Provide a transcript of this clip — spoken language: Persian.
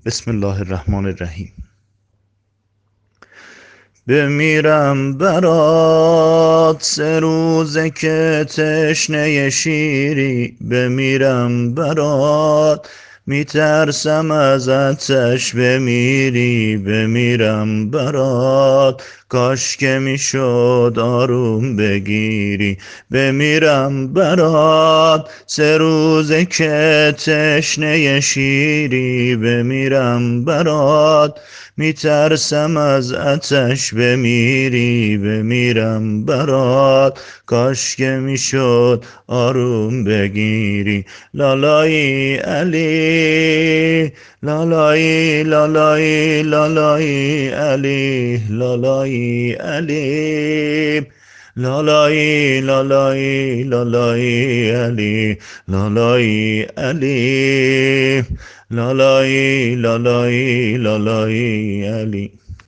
بسم الله الرحمن الرحیم. بمیرم برات 3 روزه که تشنه شیری، بمیرم برات میترسم از آتش بمیری، بمیرم برات کاش که میشد آروم بگیری، بمیرم برات 3 روزه که تشنه شیری، بمیرم برات میترسم از آتش بمیری، بمیرم برات کاش که میشد آروم بگیری. لالایی علی، لالایی لالایی لالایی علی، لالایی علی، لالایی لالایی لالایی علی، لالایی علی، لالایی لالایی لالایی علی.